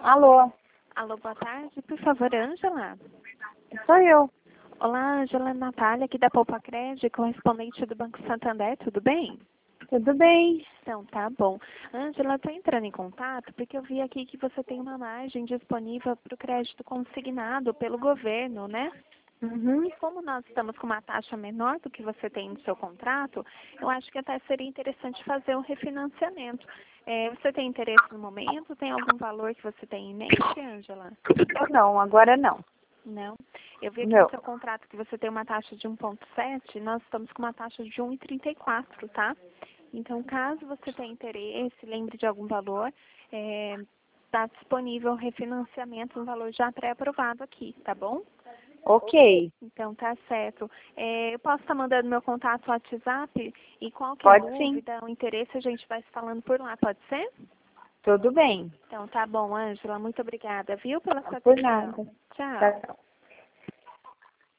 Alô, Alô, boa tarde. Por favor, Ângela. sou eu. Olá, Ângela, Natália, aqui da Poupa Crédito, correspondente do Banco Santander, tudo bem? Tudo bem? Então, tá bom. Ângela, estou entrando em contato porque eu vi aqui que você tem uma margem disponível para o crédito consignado pelo governo, né? Uhum. E como nós estamos com uma taxa menor do que você tem no seu contrato, eu acho que até seria interessante fazer um refinanciamento. Você tem interesse no momento? Tem algum valor que você tem em mente, Ângela? Não, agora não. Não. Eu vi aqui no Não. seu contrato que você tem uma taxa de 1,7, nós estamos com uma taxa de 1,34, tá? Então, caso você tenha interesse, lembre de algum valor, está disponível o refinanciamento, um valor já pré-aprovado aqui, tá bom? Ok, Então, tá certo. Eu posso estar mandando meu contato no WhatsApp e qualquer pode sim. dúvida, o interesse, a gente vai se falando por lá, pode ser? Tudo bem. Então, tá bom, Ângela. Muito obrigada, viu, pela sua Por atenção. nada. Tchau. Tchau.